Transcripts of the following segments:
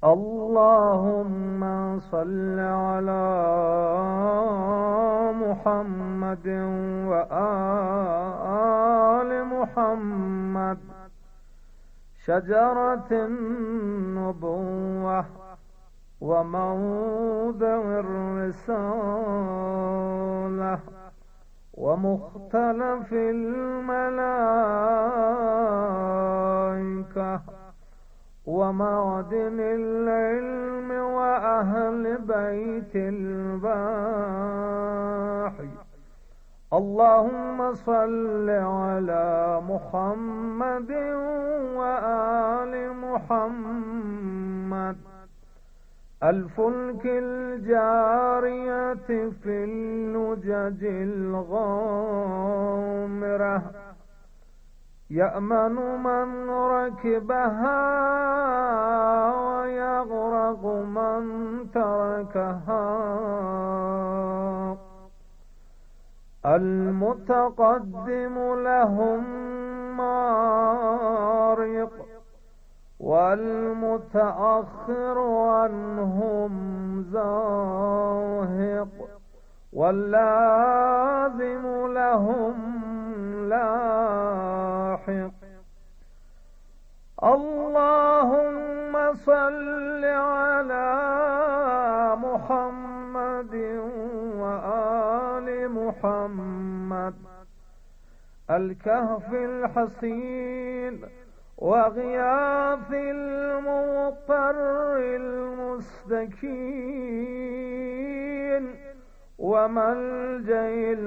اللهم صل على محمد وآل محمد. شجرة النبوة وموضع الرسالة ومختلف الملائكة ومعدن العلم وأهل بيت الباحي. اللهم صل على محمد وآل محمد. الفلك الجارية في اللجج الغامرة يأمن من ركبها ويغرق من تركها. المتقدم لهم مارق والمتأخر عنهم زاهق واللازم لهم لاحق. اللهم صل على محمد وآل محمد. الكهف الحصين وغياث المضطر المستكين وملجأ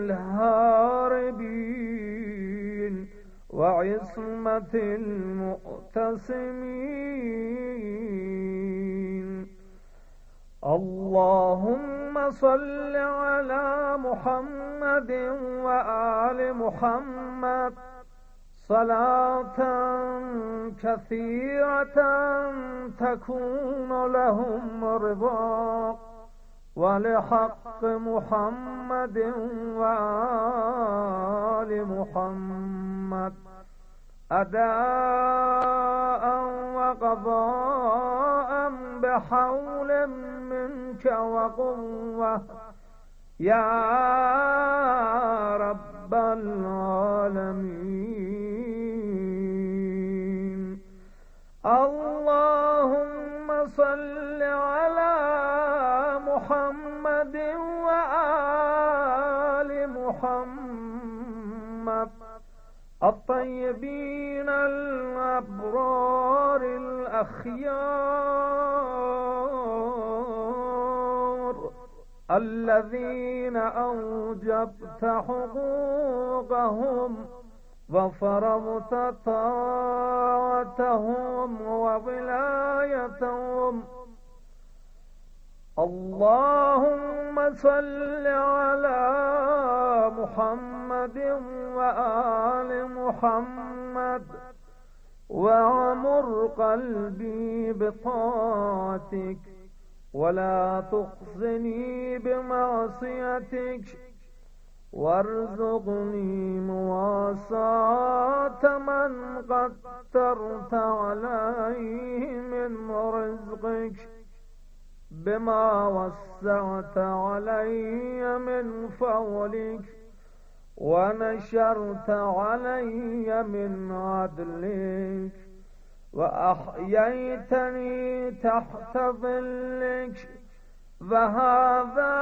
الهاربين وعصمة المؤتسمين. اللهم صل على محمد وآل محمد صلاة كثيرة تكون لهم رضا ولحق محمد وآل محمد أداء وقضاء بحول منك وقوة يا رب العالمين. اللهم صل على محمد وآل محمد الطيبين الأبرار الأخيار الذين أوجبت حقوقهم وفرضت طاعتهم وولايتهم. اللهم صل على محمد وآل محمد وعمر قلبي بطاعتك ولا تخزني بمعصيتك وارزقني مواساة من قدرت عليه من رزقك بما وسعت علي من فضلك ونشرت علي من عدلك وأحييتني تحت ظلك. وهذا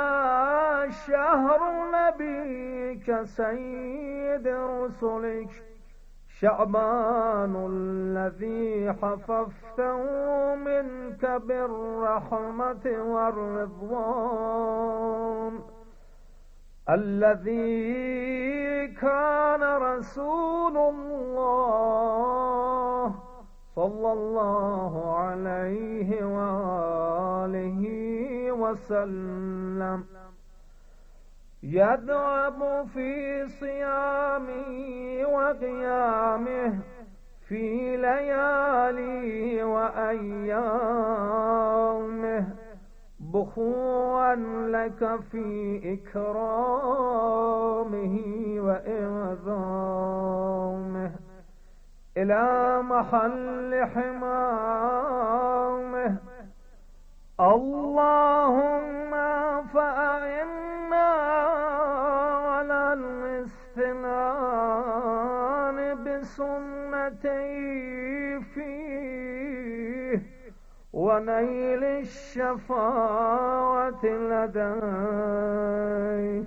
شهر نبيك سيد رسلك شعبان الذي حفظته منك بالرحمة والرضوان الذي كان رسول الله صلى الله عليه وآله وسلم يدعب في صيامه وقيامه في ليالي وأيامه بخوا لك في إكرامه وإعظامه إلى محل حمامه. اللهم فأعنا على الاستنان بسنتي فيه ونيل الشفاعة لديه.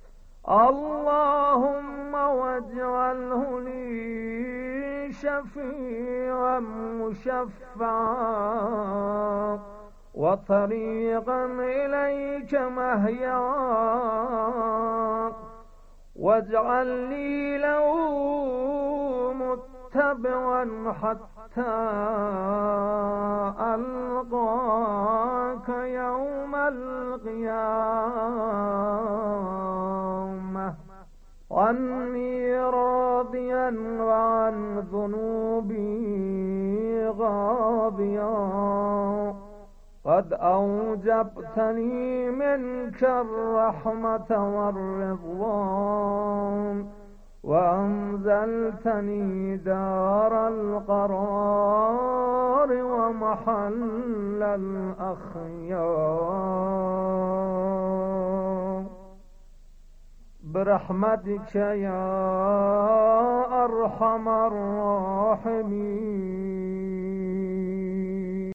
اللهم واجعله لي شفيعا مشفعا وطريقا إليك مهيا، واجعل لي له متبعا حتى ألقاك يوم القيامة وأني راضيا وعن ذنوبي غاضيا. قد أوجبتني منك الرحمة والرضوان وأنزلتني دار القرار ومحل الأخيار برحمتك يا أرحم الراحمين.